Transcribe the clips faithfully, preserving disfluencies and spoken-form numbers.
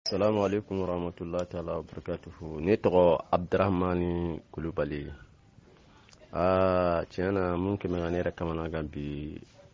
Assalamu alaikum warahmatullahi ta'ala wabarakatuhu. Ne tɔgɔ Abdurahmani Kulubali. Ah, tiɲɛna mun kɛmɛ ka ne yɛrɛ kamana gan bi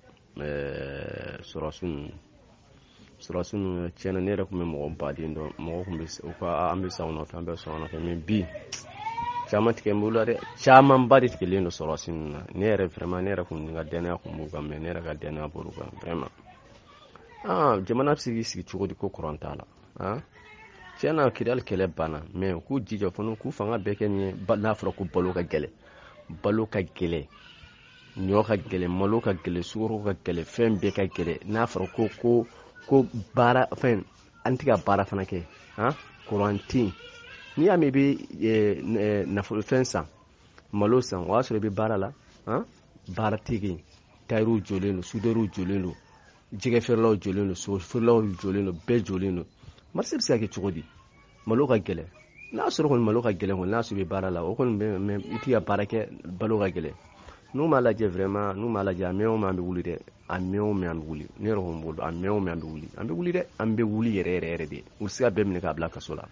sɔrɔsun sɔrɔsun tiɲɛna ne yɛrɛ kun bɛ mɔgɔ baden dɔn, mɔgɔ kun bɛ u ka an bɛ sa nɔfɛ an bɛ sɔn nɔfɛ, mais bi caman tigɛ n bolo dɛ, caman ba de tigɛlen don sɔrɔsun na. Ne yɛrɛ vraiment ne yɛrɛ kun ka dɛnɛya kun b'u kan, mais ne yɛrɛ ka dɛnɛya b'olu kan vraiment. Ah, jamana bɛ sigi sigi cogo di ko courant t'a la? Ah, tiɲɛna kidali kɛlɛ banna, mais k'u jija fana k'u fanga bɛɛ kɛ nin ye n'a fɔra ko balo ka gɛlɛ, balo ka gɛlɛ, ɲɔ ka gɛlɛ, malo ka gɛlɛ, sukaro ka gɛlɛ, fɛn bɛɛ ka gɛlɛ. N'a fɔra ko ko ko baara fɛn an tɛ ka baara fana kɛ, ah, courant tɛ yen. N'i y'a mɛn i bɛ nafolo fɛn san, malo san, o y'a sɔrɔ i bɛ baara la, ah, baara tɛ yen, tailleur jɔlen don, soudeur jɔlen don, jɛgɛ feerelaw jɔlen don, sogo feerelaw jɔlen don, bɛɛ jɔlen don. Marché bɛ se ka kɛ cogo di? Malo ka gɛlɛ. N'a sɔrɔ kɔni malo ka gɛlɛ kɔni, n'a sɔrɔ i bɛ baara la, o kɔni bɛ mais i tɛ ka baara kɛ, balo ka gɛlɛ. N'u m'a lajɛ vraiment, n'u m'a lajɛ a mɛn o mɛn an bɛ wuli dɛ, a mɛn o mɛn an bɛ wuli. Ne yɛrɛ ko n bolo, a mɛn o mɛn an bɛ wuli, an bɛ wuli dɛ, an bɛ wuli yɛrɛ yɛrɛ yɛrɛ de. U bɛ se ka bɛɛ minɛ k'a bila kaso la.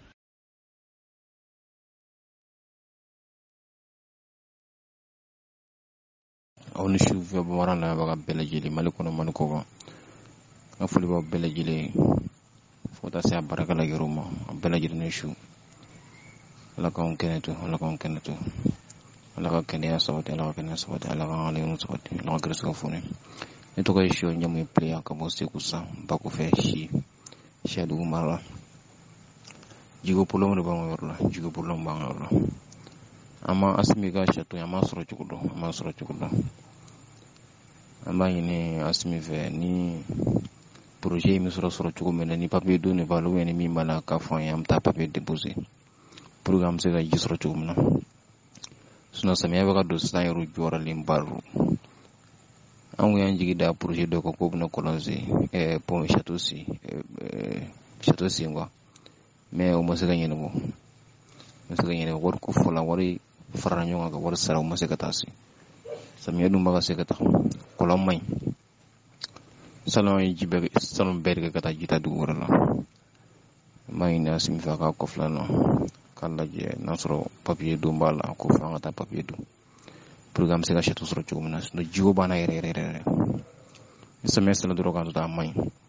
Aw ni su bɛɛ bɔra la baga bɛɛ lajɛlen Mali kɔnɔ Mali kɔ kan. N ka foli b'aw bɛɛ lajɛlen fo taa se a baarakɛla yɛrɛw ma, a bɛɛ lajɛlen ni su. Ala k'anw kɛnɛ to, Ala k'anw kɛnɛ to, Ala ka kɛnɛya sabati, Ala ka kɛnɛya sabati, Ala ka haliɲuman sabati, Ala ka gɛrɛsɛgɛ foni. Ne tɔgɔ ye Siyo Ɲamu ye Pileya ka bɔ Segu san Bakɔfɛ si Siyadugu mara la. Jiko problème de b'an ka yɔrɔ la, jiko problème b'an ka yɔrɔ la. An ma Asimi ka château an ma sɔrɔ cogo dɔn, an ma sɔrɔ cogo dɔn. An b'a ɲini Asimi fɛ ni projet min sɔrɔ sɔrɔ cogo min na ni papier don ne b'a la ou bien ni min b'a la k'a fɔ an ye an bɛ taa papier déposer pour que an bɛ se ka ji sɔrɔ cogo min na. Sinon samiya bɛ ka don sisan yɛrɛ jɔyɔrɔlen ba don. An kun y'an jigi da projet dɔ kan k'o bɛna kɔlɔnsen ɛɛ pont château si ɛɛ château si quoi, mais o ma se ka ɲɛnabɔ, ma se ka ɲɛnabɔ. Wari ko fɔla, wari farala ɲɔgɔn kan ka wari sara o ma se ka taa se. Samiya dun b'a ka se ka taa, kɔlɔn man ɲi. Salon ye ji bɛɛ salon bɛɛ de ka taa ji ta dugu wɛrɛ la. N b'a ɲini Asimi fɛ a ka kɔfɛla la k'a lajɛ n'a sɔrɔ papier don b'a la ko fɔ an ka taa papier don pour que an bɛ se ka château sɔrɔ cogo min na. Sinon jiko b'an na yɛrɛ yɛrɛ yɛrɛ. Ni samiya sera dɔrɔn k'an to taa a man ɲi.